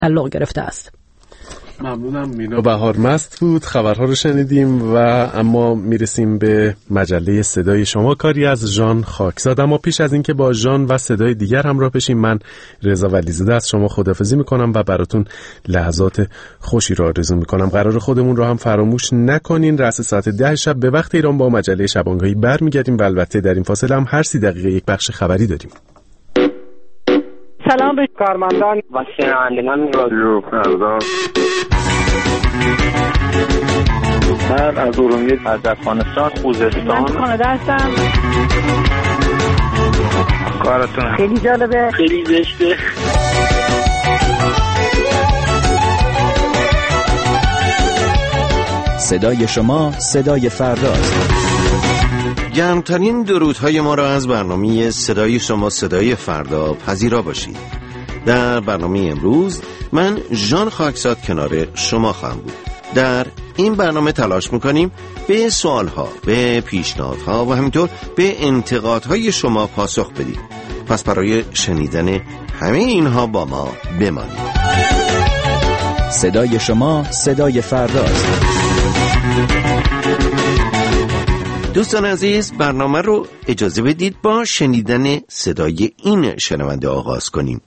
تعلق گرفته است. ممنونم. مینا بهارمست بود. خبرها رو شنیدیم و اما میرسیم به مجله صدای شما، کاری از ژان خاکزاد. اما پیش از اینکه با ژان و صدای دیگر همراه بشیم، من رضا ولیزاده از شما خداحافظی میکنم و براتون لحظات خوشی رو آرزو میکنم. قرار خودمون رو هم فراموش نکنین. رأس ساعت 10 شب به وقت ایران با مجله شبانگاهی برمیگردیم و البته در این فاصله هم هر 30 دقیقه یک بخش خبری داریم. سلام به کارمندان و شنوندگان رادیو فردا. من از ارومیه، از افغانستان، خوزستان، من کانادا هستم. کارتون خیلی جالبه، خیلی زشته. صدای شما صدای فرداست. گرمترین درودهای ما را از برنامه صدای شما صدای فردا پذیرا باشید. در برنامه امروز من ژان خاکزاد کنار شما خواهم بود. در این برنامه تلاش میکنیم به سوالها، به پیشنهادها و همینطور به انتقادهای شما پاسخ بدیم. پس برای شنیدن همه اینها با ما بمانید. صدای شما صدای فرداست. دوستان عزیز، برنامه رو اجازه بدید با شنیدن صدای این شنونده آغاز کنیم.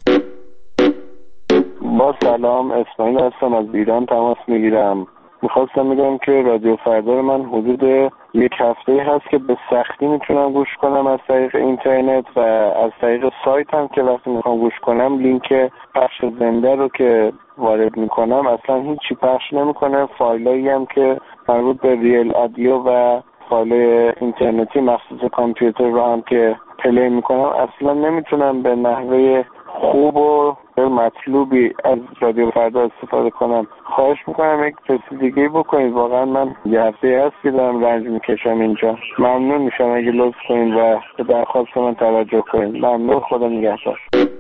با سلام، اسماعیل هستم، از ایران تماس میگیرم. میخواستم بگم که رادیو فردا رو من حدود یک هفته هست که به سختی میتونم گوش کنم از طریق اینترنت و از طریق سایت هم که وقتی میخوام گوش کنم لینک پخش زنده رو که وارد میکنم اصلا هیچی پخش نمیکنه. فایلایی هم که مربوط به ریل آدیو و فایل اینترنتی مخصوص کامپیوتر رو هم که پلی میکنم اصلا نمیتونم به نحوه خوب و مطلوبی از رادیو فردا استفاده کنم. خواهش میکنم یک رسیدگی بکنید. واقعا من یه هفته هست که دارم رنج میکشم اینجا. ممنون میشم اگه لطف کنید و به درخواست من توجه کنید. ممنون. خدا نگهدار.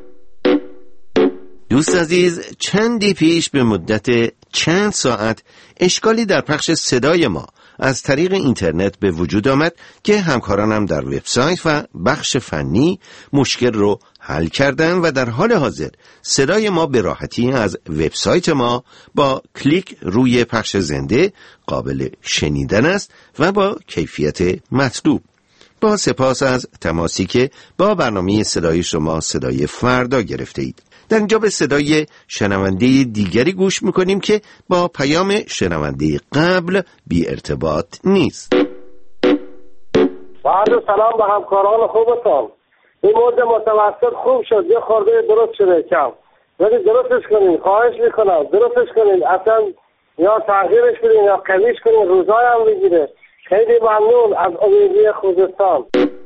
دوست عزیز، چندی پیش به مدت چند ساعت اشکالی در پخش صدای ما از طریق اینترنت به وجود آمد که همکارانم در وبسایت و بخش فنی مشکل رو حل کردن و در حال حاضر صدای ما به راحتی از وبسایت ما با کلیک روی پخش زنده قابل شنیدن است و با کیفیت مطلوب. با سپاس از تماسی که با برنامه صدای شما صدای فردا گرفته اید. در اینجا به صدای شنونده دیگری گوش میکنیم که با پیام شنونده قبل بی ارتباط نیست. بعد سلام به همکاران خوبتان. این موج متوسط خوب شد، یه خورده درست شده کم، ولی درستش کنین، خواهش میکنم درستش کنین، اصلا یا تغییرش بدین یا کمیش کنین، روزای هم بگیره. خیلی ممنون. از امیدی خوزستان.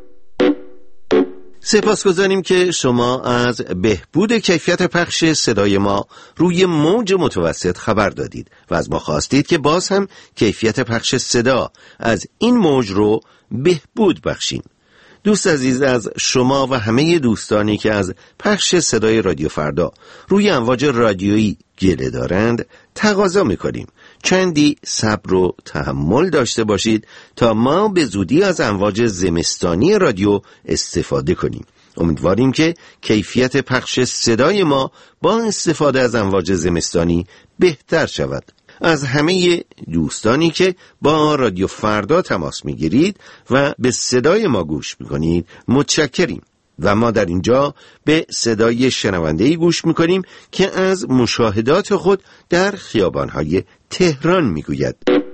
سپاسگزاریم که شما از بهبود کیفیت پخش صدای ما روی موج متوسط خبر دادید و از ما خواستید که باز هم کیفیت پخش صدا از این موج رو بهبود بخشیم. دوست عزیز، از شما و همه دوستانی که از پخش صدای رادیو فردا روی امواج رادیویی گله دارند تقاضا می‌کنیم چندی صبر و تحمل داشته باشید تا ما به زودی از امواج زمستانی رادیو استفاده کنیم. امیدواریم که کیفیت پخش صدای ما با استفاده از امواج زمستانی بهتر شود. از همه دوستانی که با رادیو فردا تماس میگیرید و به صدای ما گوش میکنید متشکریم و ما در اینجا به صدای شنونده‌ای گوش میکنیم که از مشاهدات خود در خیابان‌های تهران میگوید.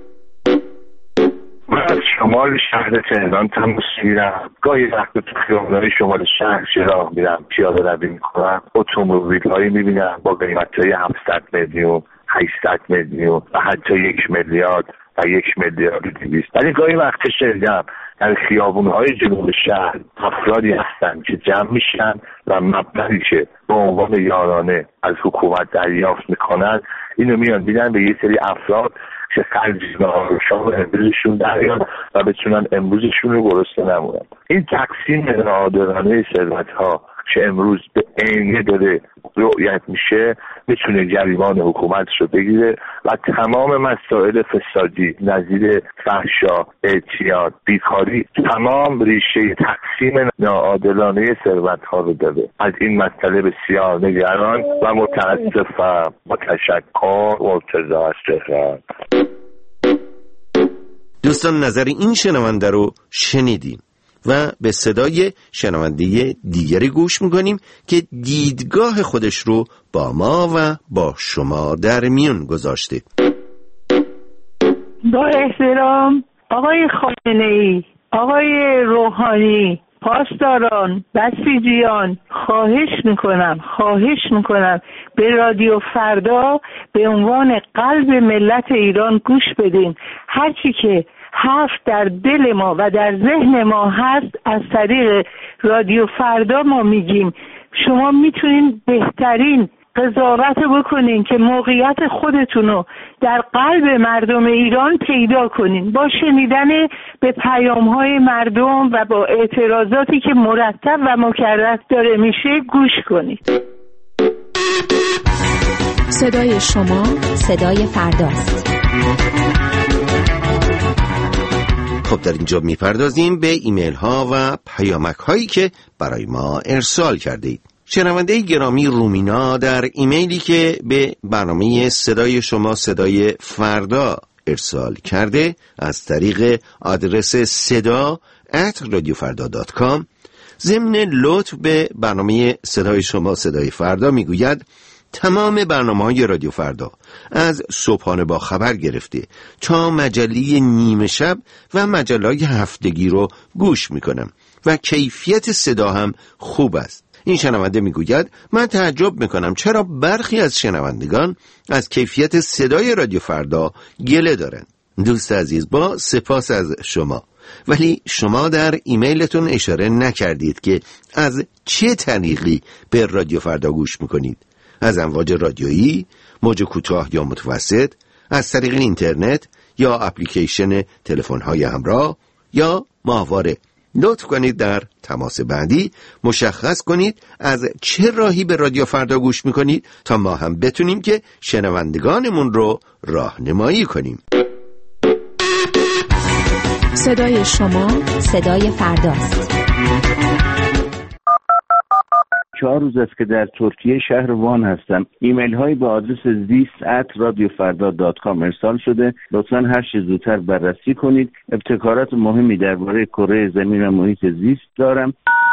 من از شمال شهر تهران تماس میگیرم. گاهی وقت تو خیابان‌های شمال شهر راه میرم، پیاده روی میکنم، اتومبیل‌هایی میبینم با قیمت‌های 700 میلیون، 800 میلیون و حتی 1 میلیارد و 1,200,000. ولی گاهی وقت شنیدم در خیابون‌های جنوب شهر افرادی هستند که جمع میشن و مبلغی که به عنوان یارانه از حکومت دریافت میکنن اینو میان میدن به یه سری افراد که خرجی‌ها رو شام امروزشون دریان و بتونن امروزشون رو گرسنه نمونن. این تقسیم ناعادلانه ثروت‌ها که امروز به عینه داره رؤیت میشه میتونه جریان حکومت رو بگیره و تمام مسائل فسادی نظیر فحشا، اعتیاد، بیکاری، تمام ریشه تقسیم ناعادلانه ثروت‌ها رو داره. از این مسئله بسیار نگران و متاسفم. با تشکر. مرتضی از تهران. دوستان نظر این شنونده رو شنیدیم و به صدای شنونده دیگری گوش میکنیم که دیدگاه خودش رو با ما و با شما در میون گذاشته. با احترام آقای خامنه‌ای، آقای روحانی، پاسداران، بسیجیان، خواهش میکنم به رادیو فردا به عنوان قلب ملت ایران گوش بدین. هرچی که هفت در دل ما و در ذهن ما هست از طریق رادیو فردا ما میگیم. شما میتونین بهترین قضاوت بکنین که موقعیت خودتونو در قلب مردم ایران پیدا کنین با شنیدن به پیام‌های مردم و با اعتراضاتی که مرتب و مکرر داره میشه گوش کنید. صدای شما صدای فرداست. خب در اینجا میپردازیم به ایمیل ها و پیامک هایی که برای ما ارسال کرده اید. شنونده گرامی رومینا در ایمیلی که به برنامه صدای شما صدای فردا ارسال کرده از طریق آدرس seda@radiofarda.com ضمن لطف به برنامه صدای شما صدای فردا میگوید تمام برنامه‌های رادیو فردا از صبحانه با خبر گرفته تا مجله نیمه شب و مجله‌های هفتگی رو گوش میکنم و کیفیت صدا هم خوب است. این شنونده میگوید من تعجب میکنم چرا برخی از شنوندگان از کیفیت صدای رادیو فردا گله دارند. دوست عزیز با سپاس از شما، ولی شما در ایمیلتون اشاره نکردید که از چه طریقی به رادیو فردا گوش میکنید. از امواج رادیویی، موج کوتاه یا متوسط، از طریق اینترنت یا اپلیکیشن تلفن‌های همراه یا ماهواره. لطف کنید در تماس بعدی مشخص کنید از چه راهی به رادیو فردا گوش میکنید تا ما هم بتونیم که شنوندگانمون رو راهنمایی کنیم. صدای شما صدای فرداست. 4 روز است که در ترکیه شهر وان هستم. ایمیل هایی با آدرس zist@radiofarda.com ارسال شده. لطفاً هر چه زودتر بررسی کنید. ابتکارات مهمی درباره کره زمین و محیط زیست دارم.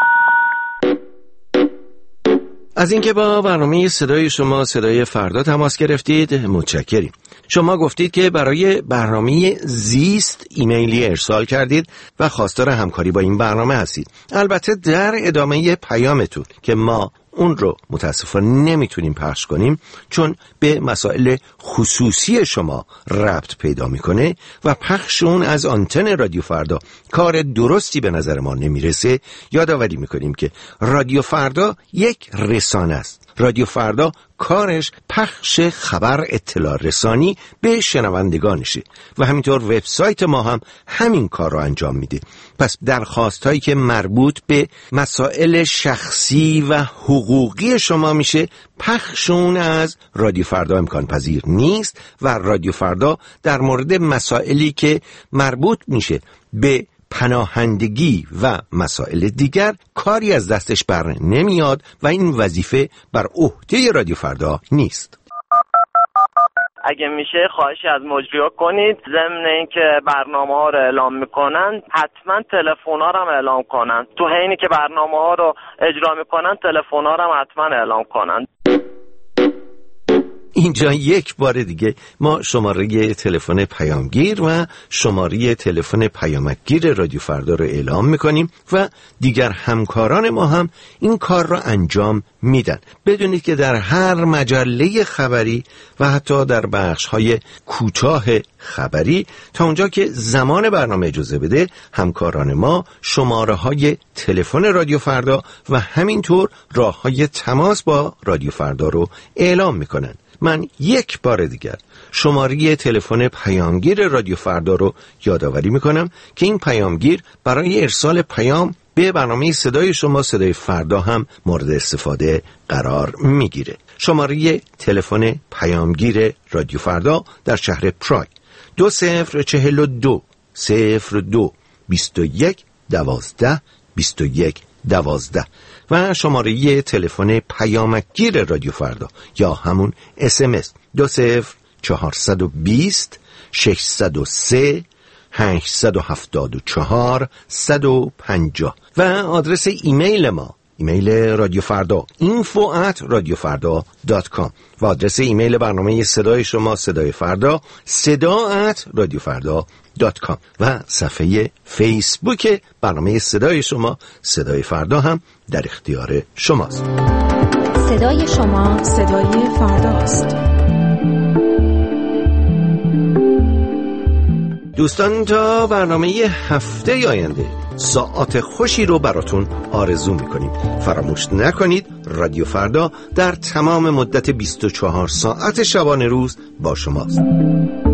از اینکه با برنامه صدای شما صدای فردا تماس گرفتید متشکریم. شما گفتید که برای برنامه زیست ایمیلی ارسال کردید و خواستار همکاری با این برنامه هستید. البته در ادامه پیامتون که ما اون رو متاسفانه نمیتونیم پخش کنیم چون به مسائل خصوصی شما ربط پیدا میکنه و پخش اون از آنتن رادیو فردا کار درستی به نظر ما نمیرسه، یادآوری میکنیم که رادیو فردا یک رسانه است. رادیو فردا کارش پخش خبر اطلاع رسانی به شنوندگانشه و همینطور وبسایت ما هم همین کار رو انجام میده. پس درخواستایی که مربوط به مسائل شخصی و حقوقی شما میشه پخشون از رادیو فردا امکان پذیر نیست و رادیو فردا در مورد مسائلی که مربوط میشه به پناهندگی و مسائل دیگر کاری از دستش بر نمیاد و این وظیفه بر عهده رادیو فردا نیست. اگه میشه خواهشی از مجری‌ها کنید ضمن اینکه برنامه‌ها رو اعلام میکنن حتما تلفن‌ها رو هم اعلام کنن. تو حینی که برنامه‌ها رو اجرا میکنن تلفن‌ها رو هم حتما اعلام کنن. اینجا یک بار دیگه ما شماره تلفن پیامگیر و شماره تلفن پیامکگیر رادیو فردا رو اعلام میکنیم و دیگر همکاران ما هم این کار رو انجام میدن. بدونید که در هر مجله خبری و حتی در بخش‌های کوتاه خبری تا اونجا که زمان برنامه اجازه بده همکاران ما شماره‌های تلفن رادیو فردا و همینطور راه‌های تماس با رادیو فردا رو اعلام میکنن. من یک بار دیگر شماره تلفن پیامگیر رادیو فردا رو یادآوری میکنم که این پیامگیر برای ارسال پیام به برنامه صدای شما صدای فردا هم مورد استفاده قرار میگیره. شماره تلفن پیامگیر رادیو فردا در شهر پراگ 2042 02 21 12 21 12 و شماره تلفن پیامگیر رادیو فردا یا همون SMS 20420 603 874 150 و آدرس ایمیل ما، ایمیل رادیو فردا info@radiofarda.com و آدرس ایمیل برنامه صدای شما صدای فردا seda@radiofarda.com و صفحه فیسبوک برنامه صدای شما صدای فردا هم در اختیار شماست. صدای شما صدای فرداست. دوستان تا برنامه هفته آینده ساعات خوشی رو براتون آرزو میکنیم. فراموش نکنید رادیو فردا در تمام مدت 24 ساعت شبانه روز با شماست.